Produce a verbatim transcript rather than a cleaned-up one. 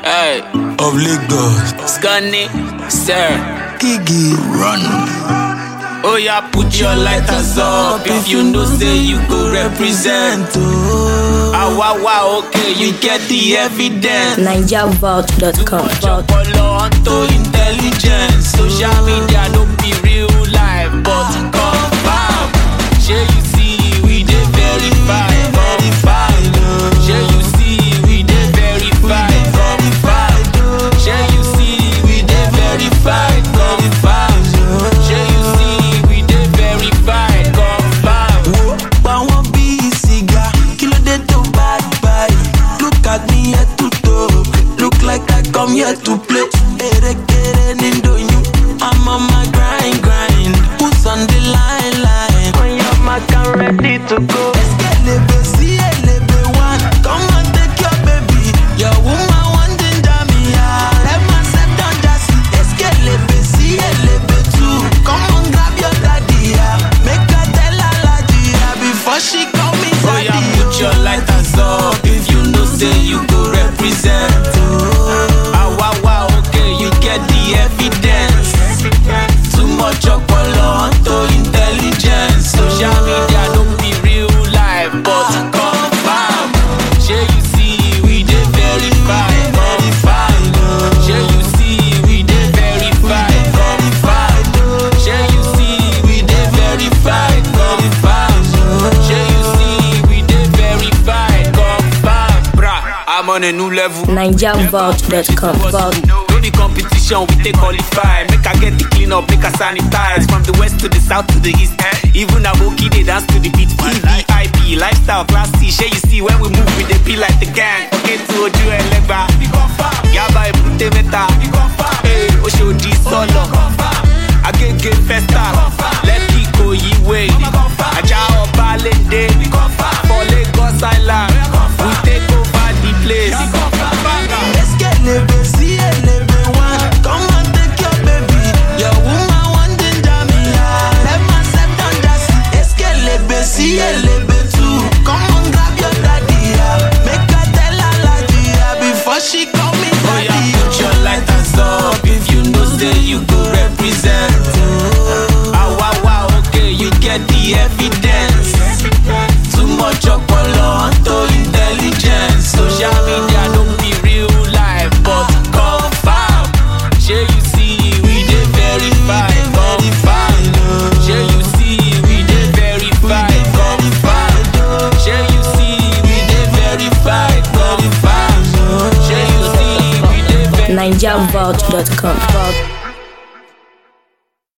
Hey, of Lagos, Scunny, sir, Gigi, run. Oh yeah, put your lighters up if you know say you go represent. Oh, ah, wow, wow, okay, you get the evidence. Niger Vault dot com. Chopolo onto intelligence. Social media don't be real life, but confirm. Shey you see, we dey verified, verified. Shey you see, we dey verified, verified. Shey you see, we dey verified, verified. Shey you see, we dey verified, confirm. But one be cigar, kilo de to bad bye. Look at me here to talk, look like I come here to play. I'm on my grind, grind. Who's on the line, line? On your mark, I'm ready to go. Let's get libre, see a libre one. Come and take your baby. Your woman wanting Jamia. Let myself down, just see. Let's get libre, see a libre two. Come on, grab your daddy, yeah. Make her tell her lady, yeah. Before she call me daddy. Oh yeah, put your lighters up if you know say you go represent. Oh, ah, wow, wow, okay, you get the evidence. Too much opolo onto intelligence. Social media don't be real life, but confirm. Shey you see, we dey verified, verified. Shey you see, we dey verified, verified. Shey you see, we dey verified, verified. Shey you see, we dey verified, confirm. Bruh, I'm on a new level. Niger Vault dot com. No the competition, we take qualify. Make I get the clean up, make I sanitize. From the west to the south to the east. Even Aboki, they dance to the beat. T V I P, lifestyle, class C. Shey you see, when we move, we dey be like the gang. Okay, to Oju Elegba. Yaba Ebute Meta. Hey, Oshodi Solo. Agege Festa. Let it go ye way. Aja Oba Lende. For Lagos Island. We take over the place. Let's get libre, see a libre one. Come and take your baby. Your woman wanting Jamia. Let myself down, just see. Let's get libre, see a libre two. Come on, grab your daddy, yeah. Make her tell her lady, yeah. Before she call me daddy. Oh yeah, put your lighters up if you know say you go represent. Oh, ah, wow, wow, okay, you get the evidence. Too much opolo onto intelligence. Social media don't be real life, but confirm. Shey you see, we dey verified, verified. Shey you see, we dey verified, verified. Shey you see, we dey verified, verified. Shey you see, we dey verified. Niger Vault dot com.